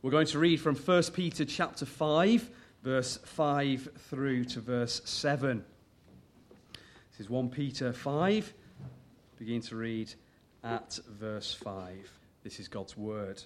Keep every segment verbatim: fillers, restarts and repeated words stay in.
We're going to read from First Peter chapter five, verse five through to verse seven. This is First Peter five. Begin to read at verse five. This is God's word.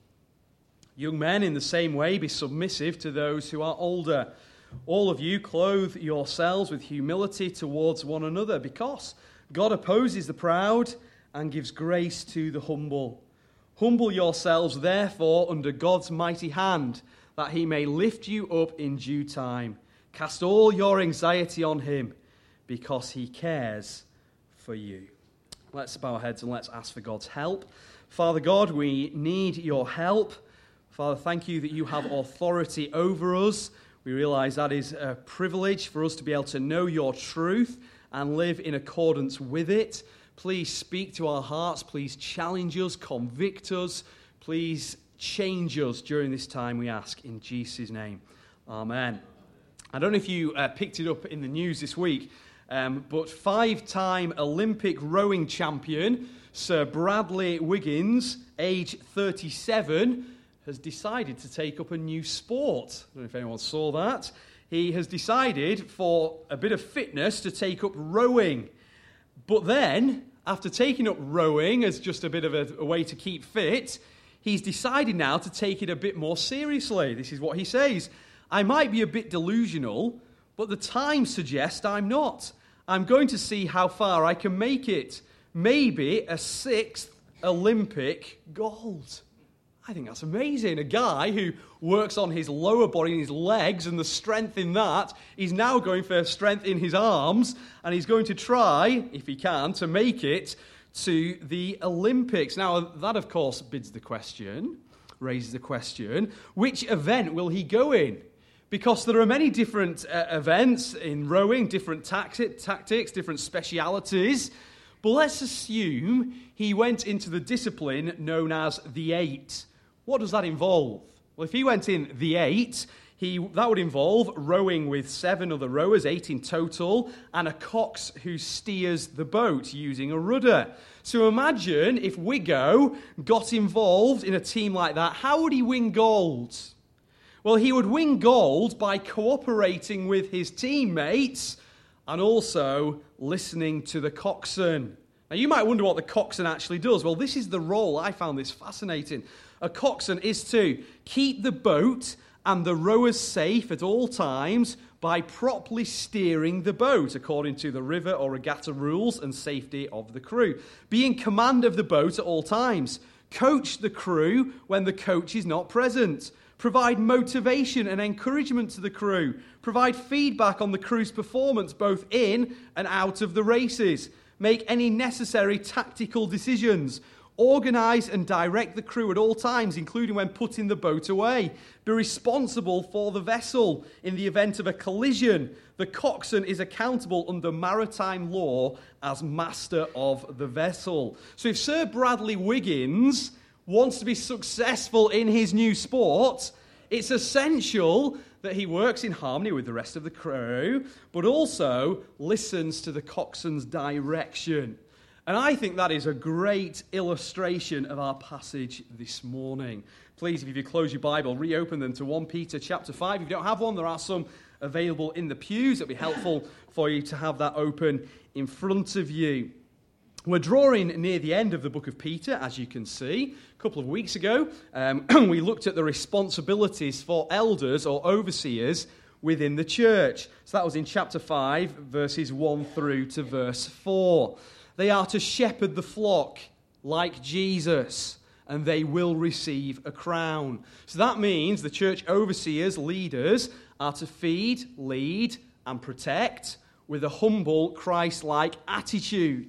Young men, in the same way, be submissive to those who are older. All of you clothe yourselves with humility towards one another, because God opposes the proud and gives grace to the humble. Humble yourselves, therefore, under God's mighty hand, that he may lift you up in due time. Cast all your anxiety on him, because he cares for you. Let's bow our heads and let's ask for God's help. Father God, we need your help. Father, thank you that you have authority over us. We realize that is a privilege for us to be able to know your truth and live in accordance with it. Please speak to our hearts. Please challenge us, convict us. Please change us during this time, we ask, in Jesus' name. Amen. I don't know if you uh, picked it up in the news this week, um, but five-time Olympic rowing champion Sir Bradley Wiggins, age thirty-seven, has decided to take up a new sport. I don't know if anyone saw that. He has decided, for a bit of fitness, to take up rowing. But then, after taking up rowing as just a bit of a, a way to keep fit, he's decided now to take it a bit more seriously. This is what he says. I might be a bit delusional, but the times suggest I'm not. I'm going to see how far I can make it. Maybe a sixth Olympic gold. I think that's amazing. A guy who works on his lower body and his legs and the strength in that, he's now going for strength in his arms, and he's going to try, if he can, to make it to the Olympics. Now, that, of course, bids the question, raises the question, which event will he go in? Because there are many different uh, events in rowing, different tacti- tactics, different specialities. But let's assume he went into the discipline known as the eight. What does that involve? Well, if he went in the eight, he, that would involve rowing with seven other rowers, eight in total, and a cox who steers the boat using a rudder. So imagine if Wiggo got involved in a team like that, how would he win gold? Well, he would win gold by cooperating with his teammates and also listening to the coxswain. Now, you might wonder what the coxswain actually does. Well, this is the role. I found this fascinating. A coxswain is to keep the boat and the rowers safe at all times by properly steering the boat according to the river or regatta rules and safety of the crew. Be in command of the boat at all times. Coach the crew when the coach is not present. Provide motivation and encouragement to the crew. Provide feedback on the crew's performance both in and out of the races. Make any necessary tactical decisions. Organise and direct the crew at all times, including when putting the boat away. Be responsible for the vessel. In the event of a collision, the coxswain is accountable under maritime law as master of the vessel. So if Sir Bradley Wiggins wants to be successful in his new sport, it's essential that he works in harmony with the rest of the crew, but also listens to the coxswain's direction. And I think that is a great illustration of our passage this morning. Please, if you close your Bible, reopen them to First Peter chapter five. If you don't have one, there are some available in the pews. It'll be helpful for you to have that open in front of you. We're drawing near the end of the book of Peter, as you can see. A couple of weeks ago, um, we looked at the responsibilities for elders or overseers within the church. So that was in chapter five, verses one through to verse four. They are to shepherd the flock like Jesus, and they will receive a crown. So that means the church overseers, leaders, are to feed, lead, and protect with a humble, Christ-like attitude.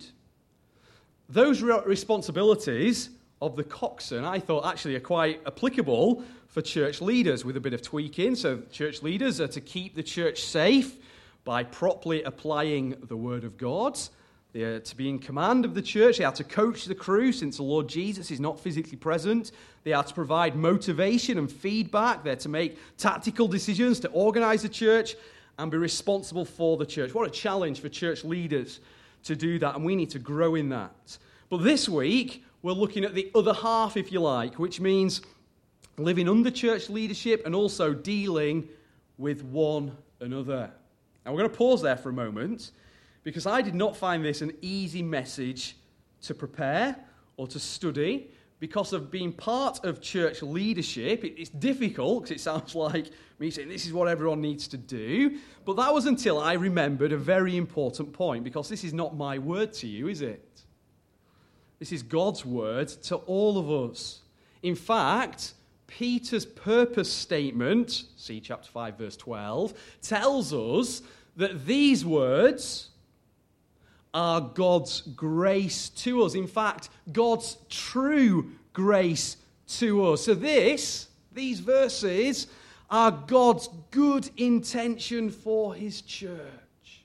Those responsibilities of the coxswain, I thought, actually are quite applicable for church leaders with a bit of tweaking. So church leaders are to keep the church safe by properly applying the Word of God. They are to be in command of the church. They are to coach the crew since the Lord Jesus is not physically present. They are to provide motivation and feedback. They're to make tactical decisions, to organize the church, and be responsible for the church. What a challenge for church leaders to do that, and we need to grow in that. But this week, we're looking at the other half, if you like, which means living under church leadership, and also dealing with one another. Now we're going to pause there for a moment, because I did not find this an easy message to prepare or to study, because of being part of church leadership. It's difficult, because it sounds like me saying this is what everyone needs to do, but that was until I remembered a very important point, because this is not my word to you, is it? This is God's word to all of us. In fact, Peter's purpose statement, see chapter five, verse twelve, tells us that these words are God's grace to us. In fact, God's true grace to us. So this, these verses, are God's good intention for his church.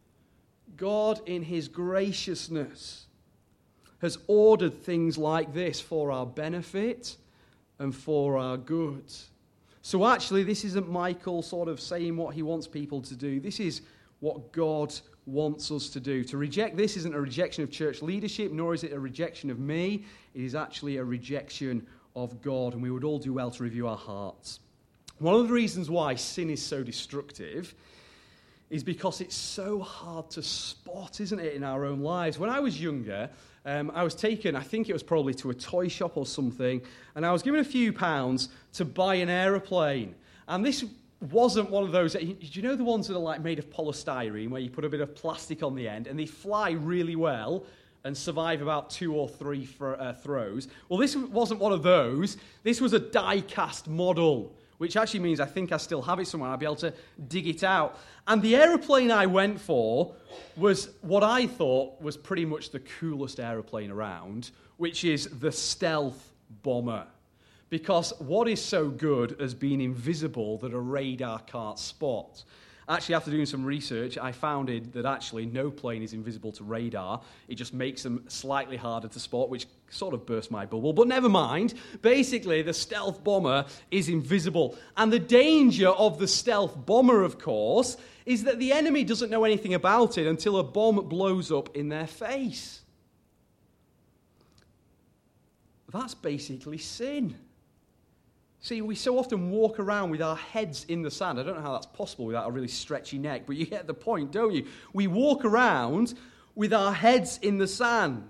God, in his graciousness, has ordered things like this for our benefit and for our good. So actually, this isn't Michael sort of saying what he wants people to do. This is what God wants us to do. To reject this isn't a rejection of church leadership, nor is it a rejection of me. It is actually a rejection of God, and we would all do well to review our hearts. One of the reasons why sin is so destructive is because it's so hard to spot, isn't it, in our own lives. When I was younger, um, I was taken, I think it was probably to a toy shop or something, and I was given a few pounds to buy an aeroplane. And this wasn't one of those, do you know the ones that are like made of polystyrene, where you put a bit of plastic on the end, and they fly really well and survive about two or three fr- uh, throws? Well, this wasn't one of those. This was a die-cast model, which actually means I think I still have it somewhere. I'll be able to dig it out. And the aeroplane I went for was what I thought was pretty much the coolest aeroplane around, which is the Stealth Bomber. Because what is so good as being invisible that a radar can't spot? Actually, after doing some research, I found it that actually no plane is invisible to radar. It just makes them slightly harder to spot, which sort of burst my bubble. But never mind. Basically, the Stealth Bomber is invisible. And the danger of the Stealth Bomber, of course, is that the enemy doesn't know anything about it until a bomb blows up in their face. That's basically sin. See, we so often walk around with our heads in the sand. I don't know how that's possible without a really stretchy neck, but you get the point, don't you? We walk around with our heads in the sand.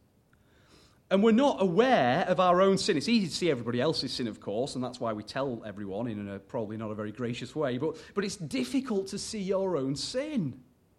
And we're not aware of our own sin. It's easy to see everybody else's sin, of course, and that's why we tell everyone in a probably not a very gracious way. But, but it's difficult to see your own sin.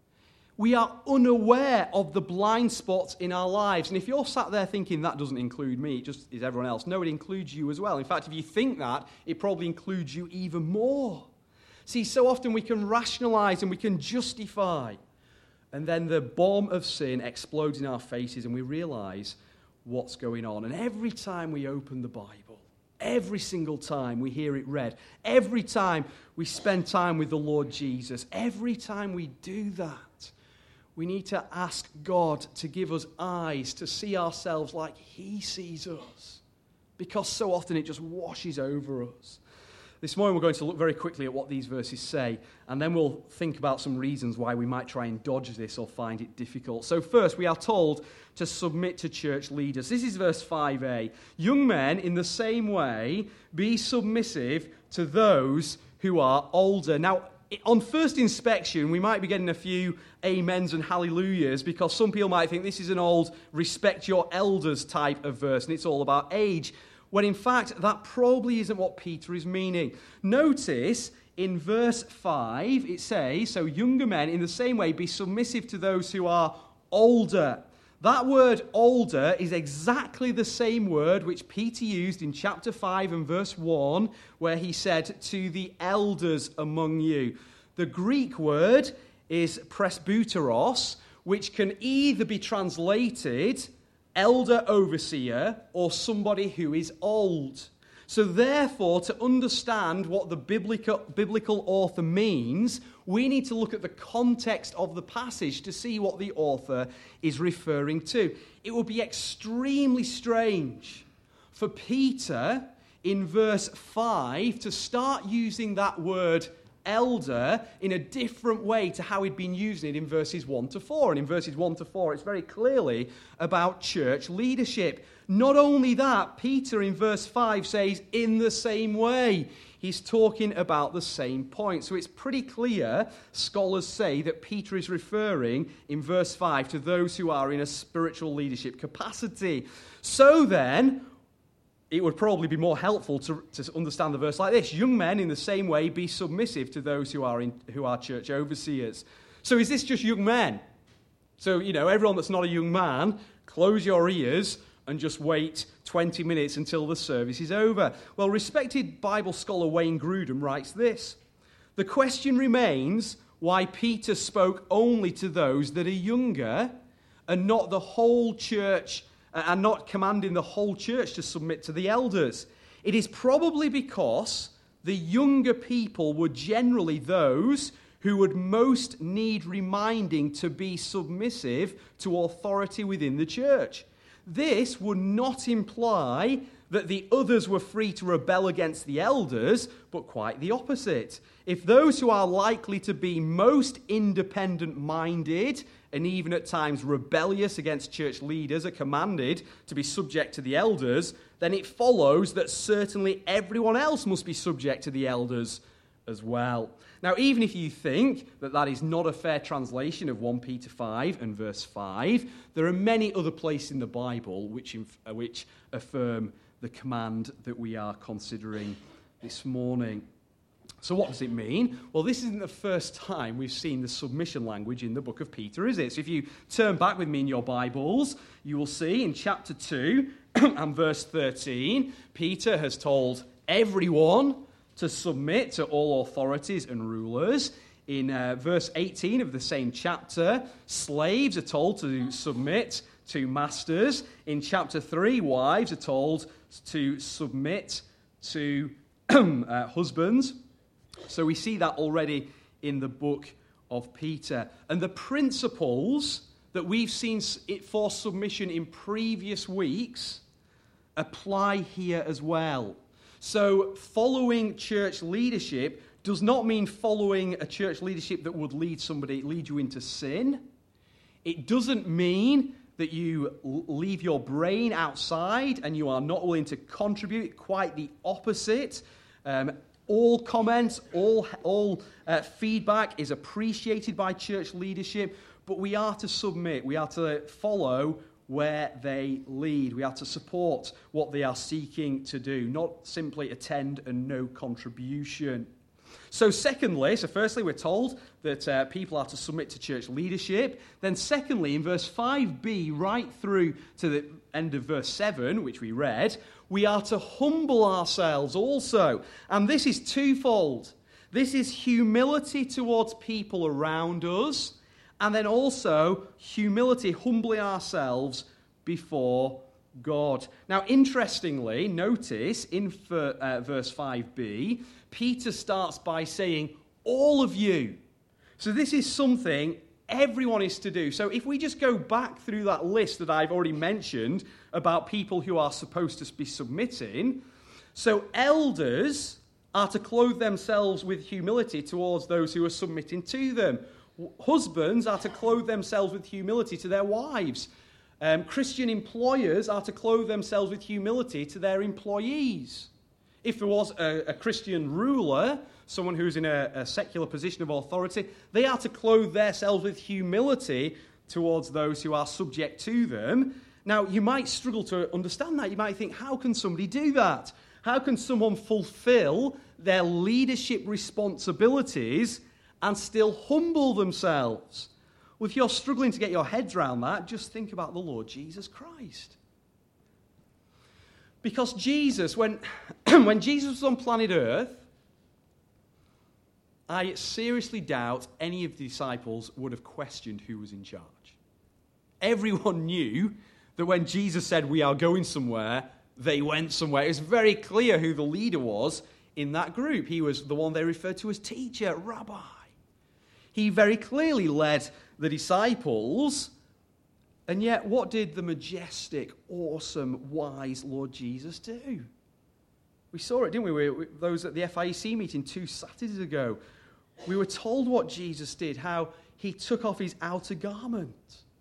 We are unaware of the blind spots in our lives. And if you're sat there thinking, that doesn't include me, it just is everyone else. No, it includes you as well. In fact, if you think that, it probably includes you even more. See, so often we can rationalize and we can justify. And then the bomb of sin explodes in our faces and we realize what's going on. And every time we open the Bible, every single time we hear it read, every time we spend time with the Lord Jesus, every time we do that, we need to ask God to give us eyes to see ourselves like he sees us, because so often it just washes over us. This morning we're going to look very quickly at what these verses say, and then we'll think about some reasons why we might try and dodge this or find it difficult. So first, we are told to submit to church leaders. This is verse five a. Young men, in the same way, be submissive to those who are older. Now, on first inspection, we might be getting a few amens and hallelujahs, because some people might think this is an old respect your elders type of verse, and it's all about age, when in fact that probably isn't what Peter is meaning. Notice in verse five, it says, so younger men in the same way be submissive to those who are older. That word older is exactly the same word which Peter used in chapter five and verse one, where he said, to the elders among you. The Greek word is presbyteros, which can either be translated elder overseer or somebody who is old. So therefore, to understand what the biblical, biblical author means, we need to look at the context of the passage to see what the author is referring to. It would be extremely strange for Peter in verse five to start using that word elder in a different way to how he'd been using it in verses one to four. And in verses one to four, it's very clearly about church leadership. Not only that, Peter in verse five says, in the same way. He's talking about the same point. So it's pretty clear, scholars say, that Peter is referring in verse five to those who are in a spiritual leadership capacity. So then, it would probably be more helpful to, to understand the verse like this. Young men, in the same way, be submissive to those who are in, who are church overseers. So is this just young men? So, you know, everyone that's not a young man, close your ears and just wait twenty minutes until the service is over. Well, respected Bible scholar Wayne Grudem writes this. The question remains why Peter spoke only to those that are younger and not the whole church, and not commanding the whole church to submit to the elders. It is probably because the younger people were generally those who would most need reminding to be submissive to authority within the church. This would not imply that the others were free to rebel against the elders, but quite the opposite. If those who are likely to be most independent-minded and even at times rebellious against church leaders are commanded to be subject to the elders, then it follows that certainly everyone else must be subject to the elders as well. Now, even if you think that that is not a fair translation of First Peter five and verse five, there are many other places in the Bible which, uh, which affirm the command that we are considering this morning. So what does it mean? Well, this isn't the first time we've seen the submission language in the book of Peter, is it? So if you turn back with me in your Bibles, you will see in chapter two and verse thirteen, Peter has told everyone to submit to all authorities and rulers. In uh, verse eighteen of the same chapter, slaves are told to submit to masters. In chapter three, wives are told to submit to uh, husbands. So we see that already in the book of Peter. And the principles that we've seen for submission in previous weeks apply here as well. So following church leadership does not mean following a church leadership that would lead somebody, lead you into sin. It doesn't mean that you leave your brain outside and you are not willing to contribute. Quite the opposite. Um, all comments, all, all uh, feedback is appreciated by church leadership, but we are to submit. We are to follow where they lead. We are to support what they are seeking to do, not simply attend and no contribution. So secondly, so firstly we're told that uh, people are to submit to church leadership. Then secondly, in verse five b, right through to the end of verse seven, which we read, we are to humble ourselves also. And this is twofold. This is humility towards people around us, and then also humility, humbling ourselves before God. Now, interestingly, notice in uh, verse five b, Peter starts by saying, all of you. So this is something everyone is to do. So if we just go back through that list that I've already mentioned about people who are supposed to be submitting, so elders are to clothe themselves with humility towards those who are submitting to them. Husbands are to clothe themselves with humility to their wives. Um, Christian employers are to clothe themselves with humility to their employees. If there was a, a Christian ruler, someone who's in a, a secular position of authority, they are to clothe themselves with humility towards those who are subject to them. Now, you might struggle to understand that. You might think, how can somebody do that? How can someone fulfill their leadership responsibilities and still humble themselves? Well, if you're struggling to get your heads around that, just think about the Lord Jesus Christ. Because Jesus, when, when Jesus was on planet Earth, I seriously doubt any of the disciples would have questioned who was in charge. Everyone knew that when Jesus said, we are going somewhere, they went somewhere. It was very clear who the leader was in that group. He was the one they referred to as teacher, rabbi. He very clearly led the disciples. And yet, what did the majestic, awesome, wise Lord Jesus do? We saw it, didn't we? we, we those at the F I E C meeting two Saturdays ago. We were told what Jesus did, how he took off his outer garment.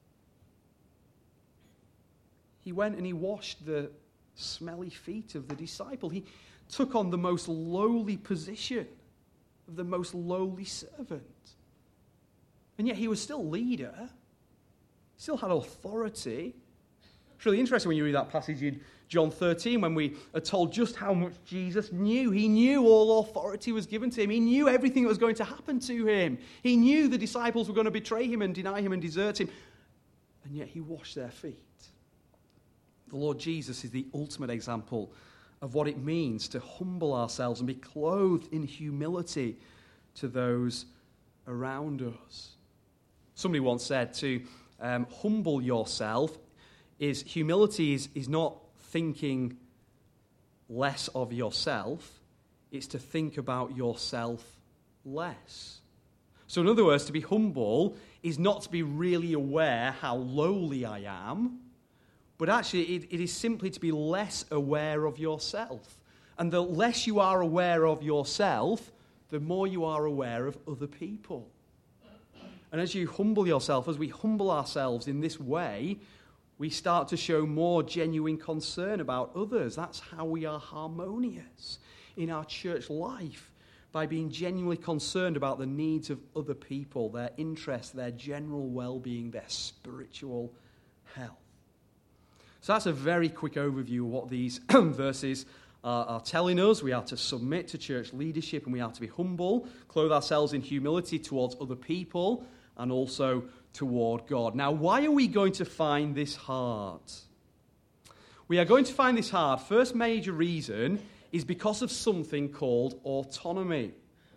He went and he washed the smelly feet of the disciple. He took on the most lowly position of the most lowly servant. And yet he was still leader. He still had authority. It's really interesting when you read that passage in John thirteen, when we are told just how much Jesus knew. He knew all authority was given to him. He knew everything that was going to happen to him. He knew the disciples were going to betray him and deny him and desert him. And yet he washed their feet. The Lord Jesus is the ultimate example of what it means to humble ourselves and be clothed in humility to those around us. Somebody once said to um, humble yourself is humility is, is not thinking less of yourself, it's to think about yourself less. So in other words, to be humble is not to be really aware how lowly I am, but actually it, it is simply to be less aware of yourself. And the less you are aware of yourself, the more you are aware of other people. And as you humble yourself, as we humble ourselves in this way, we start to show more genuine concern about others. That's how we are harmonious in our church life, by being genuinely concerned about the needs of other people, their interests, their general well-being, their spiritual health. So that's a very quick overview of what these verses are, are telling us. We are to submit to church leadership, and we are to be humble, clothe ourselves in humility towards other people, and also toward God. Now, why are we going to find this hard? We are going to find this hard. First major reason is because of something called autonomy.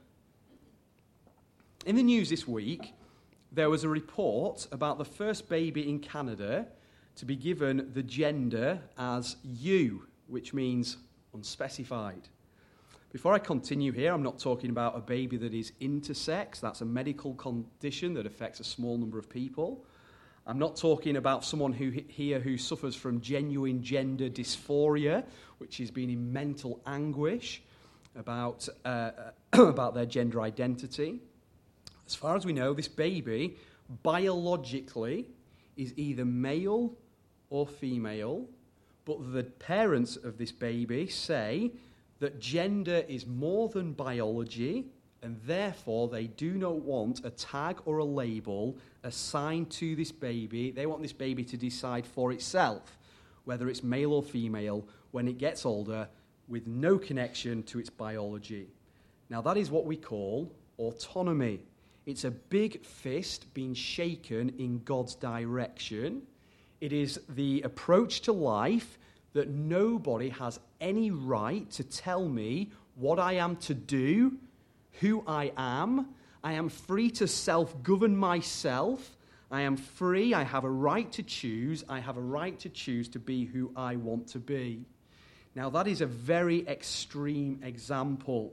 In the news this week, there was a report about the first baby in Canada to be given the gender as you, which means unspecified. Before I continue here, I'm not talking about a baby that is intersex. That's a medical condition that affects a small number of people. I'm not talking about someone who here who suffers from genuine gender dysphoria, which is being in mental anguish about, uh, about their gender identity. As far as we know, this baby biologically is either male or female, but the parents of this baby say that gender is more than biology, and therefore they do not want a tag or a label assigned to this baby. They want this baby to decide for itself whether it's male or female when it gets older, with no connection to its biology. Now that is what we call autonomy. It's a big fist being shaken in God's direction. It is the approach to life that nobody has any right to tell me what I am to do, who I am. I am free to self-govern myself. I am free. I have a right to choose. I have a right to choose to be who I want to be. Now, that is a very extreme example.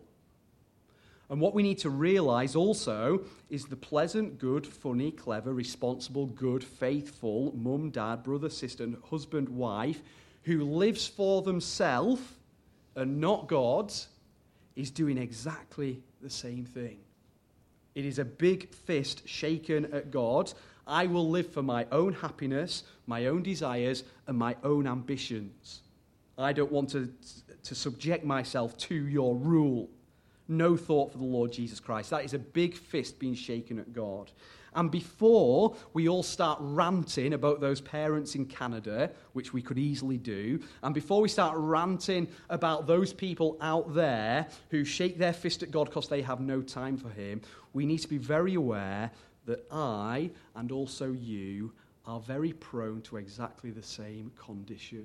And what we need to realize also is the pleasant, good, funny, clever, responsible, good, faithful mum, dad, brother, sister, husband, wife who lives for themselves and not God is doing exactly the same thing. It is a big fist shaken at God. I will live for my own happiness, my own desires, and my own ambitions. I don't want to, to subject myself to your rule. No thought for the Lord Jesus Christ. That is a big fist being shaken at God. And before we all start ranting about those parents in Canada, which we could easily do, and before we start ranting about those people out there who shake their fist at God because they have no time for him, we need to be very aware that I, and also you, are very prone to exactly the same condition.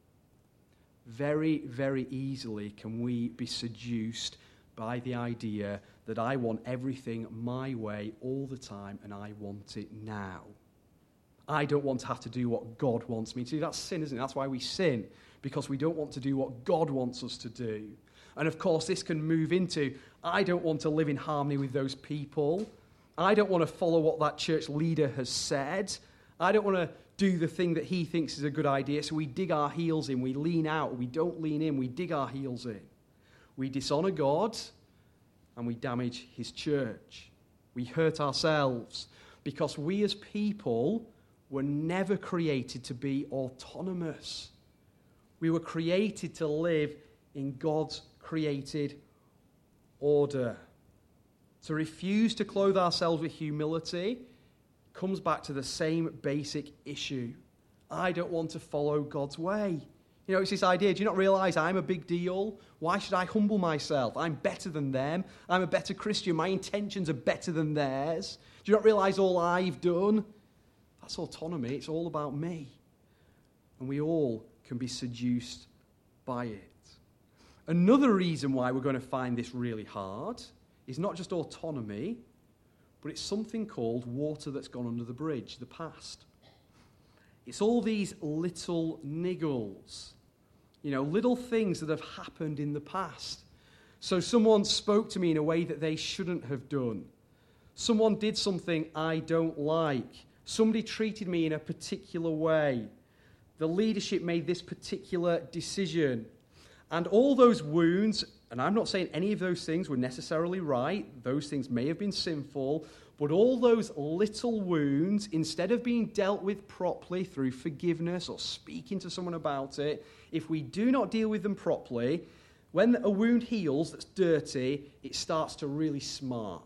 Very, very easily can we be seduced by the idea that I want everything my way all the time and I want it now. I don't want to have to do what God wants me to do. That's sin, isn't it? That's why we sin, because we don't want to do what God wants us to do. And of course, this can move into, I don't want to live in harmony with those people. I don't want to follow what that church leader has said. I don't want to do the thing that he thinks is a good idea. So we dig our heels in. We lean out. We don't lean in. We dig our heels in. We dishonor God, and we damage his church. We hurt ourselves because we as people were never created to be autonomous. We were created to live in God's created order. To refuse to clothe ourselves with humility comes back to the same basic issue. I don't want to follow God's way. You know, it's this idea, do you not realize I'm a big deal? Why should I humble myself? I'm better than them. I'm a better Christian. My intentions are better than theirs. Do you not realize all I've done? That's autonomy. It's all about me. And we all can be seduced by it. Another reason why we're going to find this really hard is not just autonomy, but it's something called water that's gone under the bridge, the past. It's all these little niggles, you know, little things that have happened in the past. So someone spoke to me in a way that they shouldn't have done. Someone did something I don't like. Somebody treated me in a particular way. The leadership made this particular decision. And all those wounds, and I'm not saying any of those things were necessarily right. Those things may have been sinful. But all those little wounds, instead of being dealt with properly through forgiveness or speaking to someone about it, if we do not deal with them properly, when a wound heals that's dirty, it starts to really smart.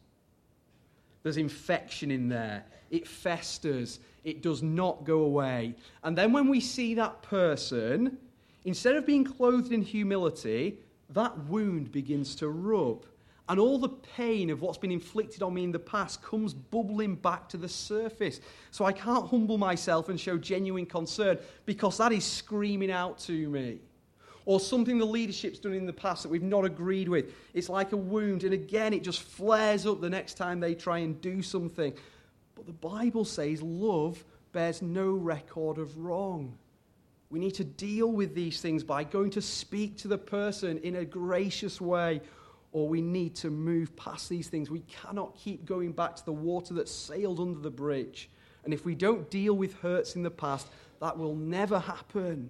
There's infection in there. It festers. It does not go away. And then when we see that person, instead of being clothed in humility, that wound begins to rub. And all the pain of what's been inflicted on me in the past comes bubbling back to the surface. So I can't humble myself and show genuine concern because that is screaming out to me. Or something the leadership's done in the past that we've not agreed with. It's like a wound, and again, it just flares up the next time they try and do something. But the Bible says love bears no record of wrong. We need to deal with these things by going to speak to the person in a gracious way, or we need to move past these things. We cannot keep going back to the water that sailed under the bridge. And if we don't deal with hurts in the past, that will never happen.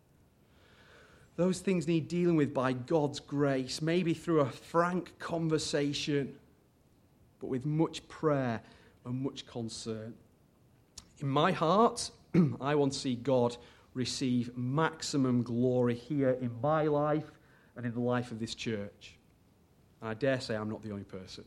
Those things need dealing with by God's grace, maybe through a frank conversation, but with much prayer and much concern. In my heart, I want to see God receive maximum glory here in my life and in the life of this church. And I dare say I'm not the only person.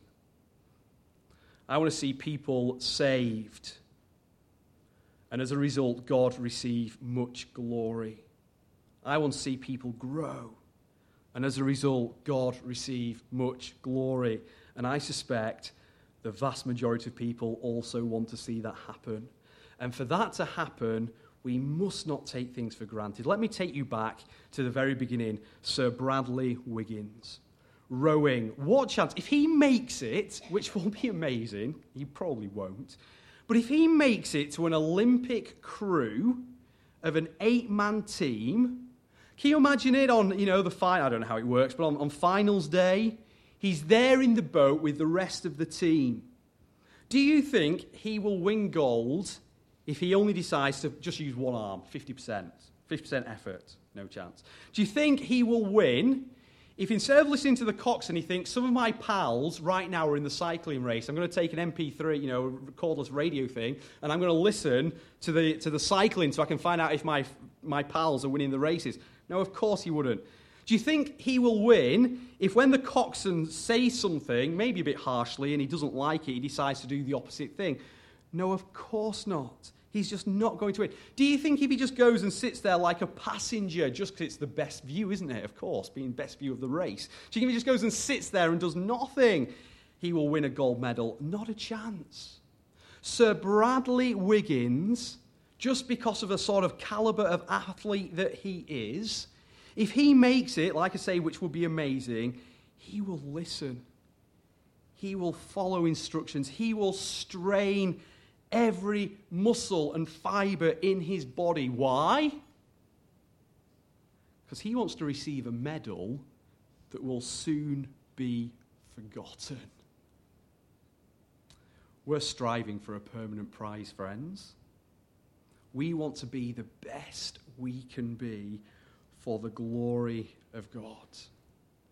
I want to see people saved, and as a result, God receive much glory. I want to see people grow, and as a result, God receive much glory. And I suspect the vast majority of people also want to see that happen. And for that to happen, we must not take things for granted. Let me take you back to the very beginning. Sir Bradley Wiggins. Rowing. What chance? If he makes it, which will be amazing, he probably won't, but if he makes it to an Olympic crew of an eight-man team, can you imagine it on, you know, the final, I don't know how it works, but on, on finals day, he's there in the boat with the rest of the team. Do you think he will win gold if he only decides to just use one arm, fifty percent, fifty percent effort? No chance. Do you think he will win if instead of listening to the coxswain, he thinks, some of my pals right now are in the cycling race, I'm going to take an M P three, you know, cordless radio thing, and I'm going to listen to the to the cycling so I can find out if my my pals are winning the races? No, of course he wouldn't. Do you think he will win if when the coxswain says something, maybe a bit harshly, and he doesn't like it, he decides to do the opposite thing? No, of course not. He's just not going to win. Do you think if he just goes and sits there like a passenger, just because it's the best view, isn't it, of course, being best view of the race, do you think if he just goes and sits there and does nothing, he will win a gold medal? Not a chance. Sir Bradley Wiggins, just because of the sort of caliber of athlete that he is, if he makes it, like I say, which would be amazing, he will listen. He will follow instructions. He will strain every muscle and fiber in his body. Why? Because he wants to receive a medal that will soon be forgotten. We're striving for a permanent prize, friends. We want to be the best we can be for the glory of God.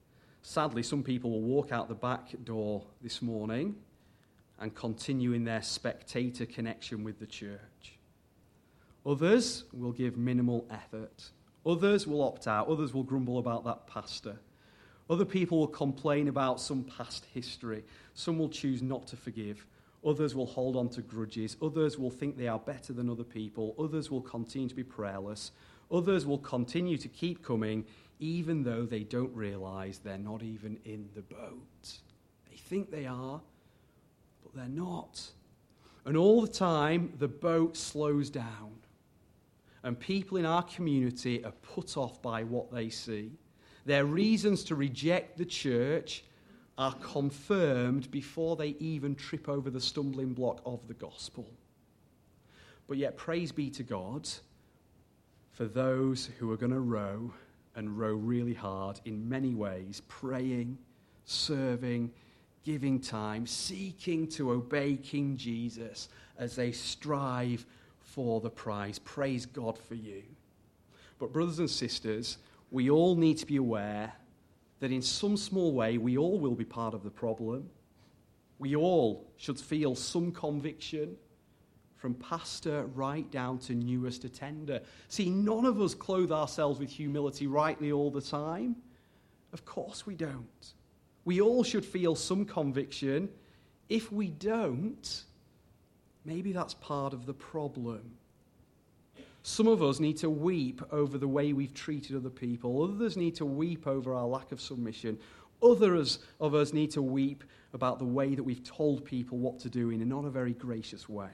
Sadly, some people will walk out the back door this morning and continue in their spectator connection with the church. Others will give minimal effort. Others will opt out. Others will grumble about that pastor. Other people will complain about some past history. Some will choose not to forgive. Others will hold on to grudges. Others will think they are better than other people. Others will continue to be prayerless. Others will continue to keep coming, even though they don't realize they're not even in the boat. They think they are, but they're not. And all the time, the boat slows down. And people in our community are put off by what they see. Their reasons to reject the church are confirmed before they even trip over the stumbling block of the gospel. But yet, praise be to God for those who are going to row and row really hard in many ways, praying, serving, giving time, seeking to obey King Jesus as they strive for the prize. Praise God for you. But brothers and sisters, we all need to be aware that in some small way we all will be part of the problem. We all should feel some conviction, from pastor right down to newest attender. See, none of us clothe ourselves with humility rightly all the time. Of course we don't. We all should feel some conviction. If we don't, maybe that's part of the problem. Some of us need to weep over the way we've treated other people. Others need to weep over our lack of submission. Others of us need to weep about the way that we've told people what to do in a not a very gracious way.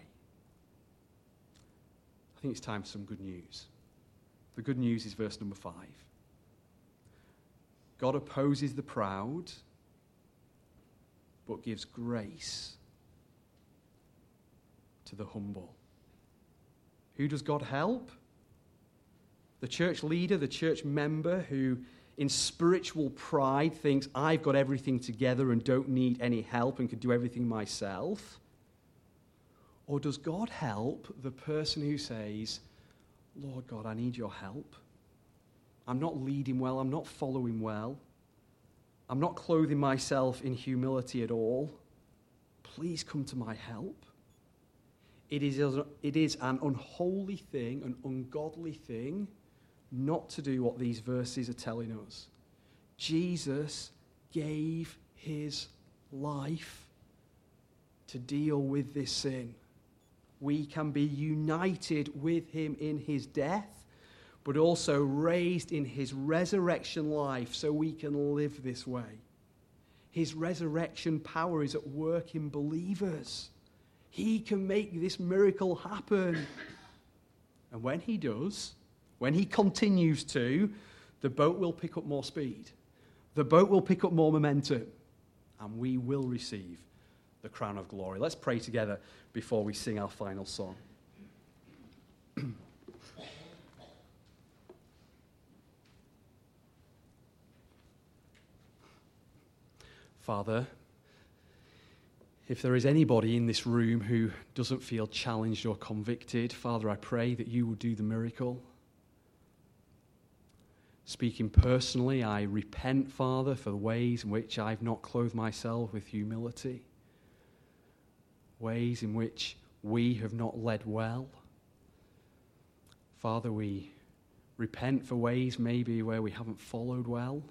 I think it's time for some good news. The good news is verse number five. God opposes the proud, but gives grace to the humble. Who does God help? The church leader, the church member who in spiritual pride thinks, I've got everything together and don't need any help and can do everything myself? Or does God help the person who says, Lord God, I need your help. I'm not leading well. I'm not following well. I'm not clothing myself in humility at all. Please come to my help. It is, it is an unholy thing, an ungodly thing, not to do what these verses are telling us. Jesus gave his life to deal with this sin. We can be united with him in his death, but also raised in his resurrection life so we can live this way. His resurrection power is at work in believers. He can make this miracle happen. And when he does, when he continues to, the boat will pick up more speed. The boat will pick up more momentum. And we will receive the crown of glory. Let's pray together before we sing our final song. Father, if there is anybody in this room who doesn't feel challenged or convicted, Father, I pray that you will do the miracle. Speaking personally, I repent, Father, for the ways in which I've not clothed myself with humility, ways in which we have not led well. Father, we repent for ways maybe where we haven't followed well.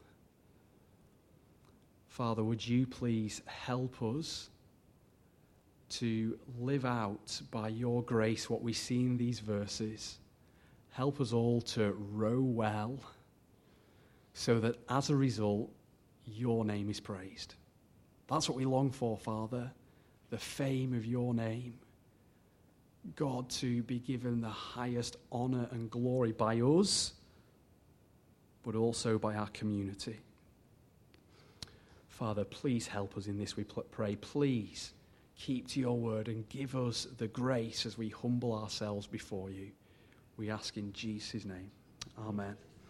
Father, would you please help us to live out by your grace what we see in these verses. Help us all to row well so that as a result, your name is praised. That's what we long for, Father, the fame of your name. God, to be given the highest honor and glory by us, but also by our community. Father, please help us in this, we pray. Please keep to your word and give us the grace as we humble ourselves before you. We ask in Jesus' name. Amen.